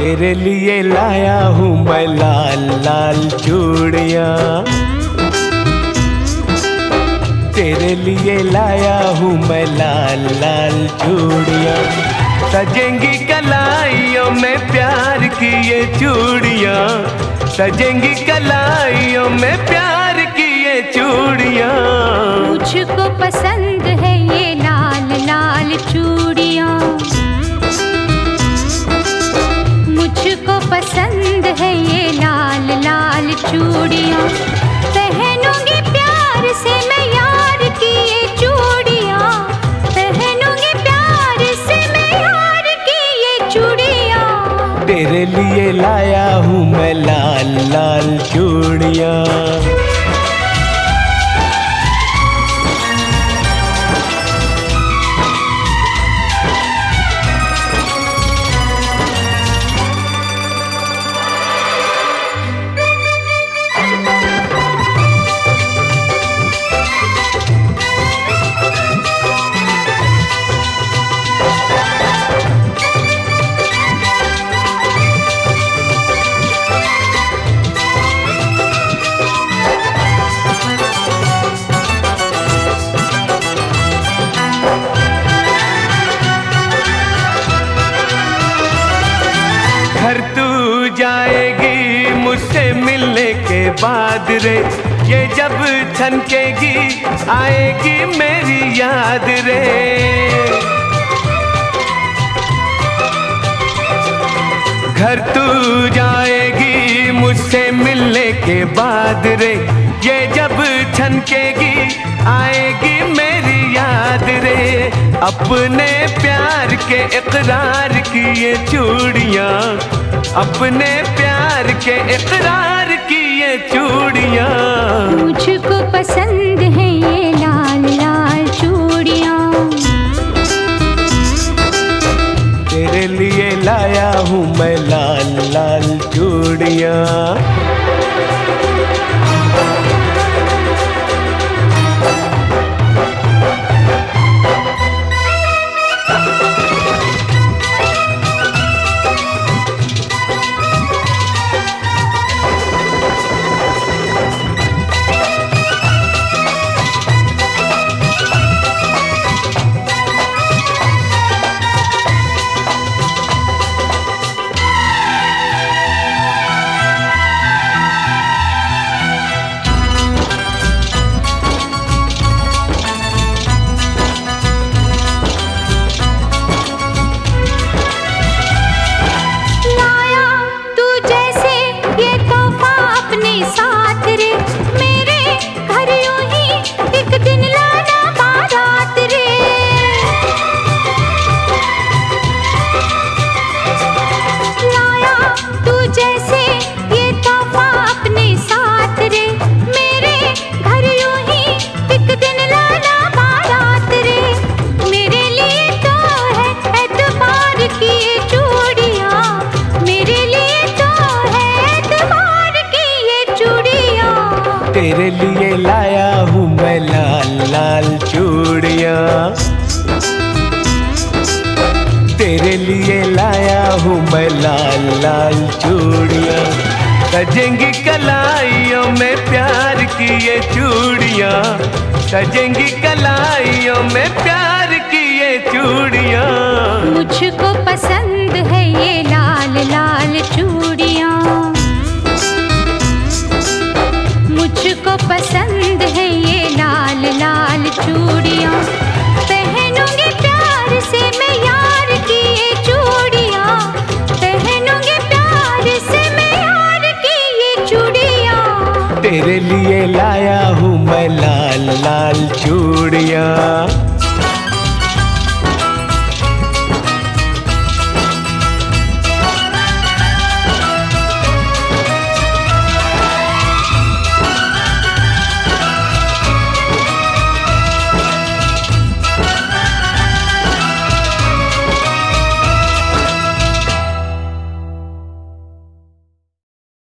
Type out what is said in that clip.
तेरे लिए लाया हूँ मैं लाल लाल चूड़ियाँ, तेरे लिए लाया हूँ मैं लाल लाल चूड़ियाँ। सजेंगी कलाइयों में प्यार की ये चूड़ियाँ, सजेंगी कलाइयों में प्यार की ये चूड़ियाँ। मुझको पसंद है ये लाल लाल चूड़ियाँ, मुझको पसंद है ये लाल लाल चूड़ियाँ। पहनूंगी प्यार से मैं यार की ये चूड़ियाँ, पहनूंगी प्यार से मैं यार की ये चूड़ियाँ। तेरे लिए लाया हूँ मैं लाल लाल चूड़ियाँ। घर तू जाएगी मुझसे मिलने के बाद रे, ये जब छनकेगी आएगी मेरी याद रे। घर तू जाएगी मुझसे मिलने के बाद रे, ये जब छनकेगी आएगी मेरी याद रे। अपने प्यार के इकरार की ये चूड़ियाँ, अपने प्यार के इकरार की ये चूड़ियाँ। मुझको पसंद है ये लाल लाल चूड़ियाँ, तेरे लिए लाया हूँ मैं लाल लाल चूड़ियाँ। तेरे लिए लाया हूँ मैं लाल लाल चूड़ियाँ, तेरे लिए लाया हूँ मैं लाल लाल चूड़ियाँ। सजेंगी कलाइयों में प्यार की ये चूड़ियाँ, सजेंगी कलाइयों में प्यार की ये चूड़ियाँ। मुझको पसंद है ये लाल लाल चूड़ियाँ, मुझको पसंद है ये लाल लाल चूड़ियाँ। पहनूंगी प्यार से मैं यार की ये चूड़ियाँ, पहनूंगी प्यार से मैं यार की ये चूड़ियाँ। तेरे लिए लाया हूँ मैं लाल लाल चूड़ियाँ।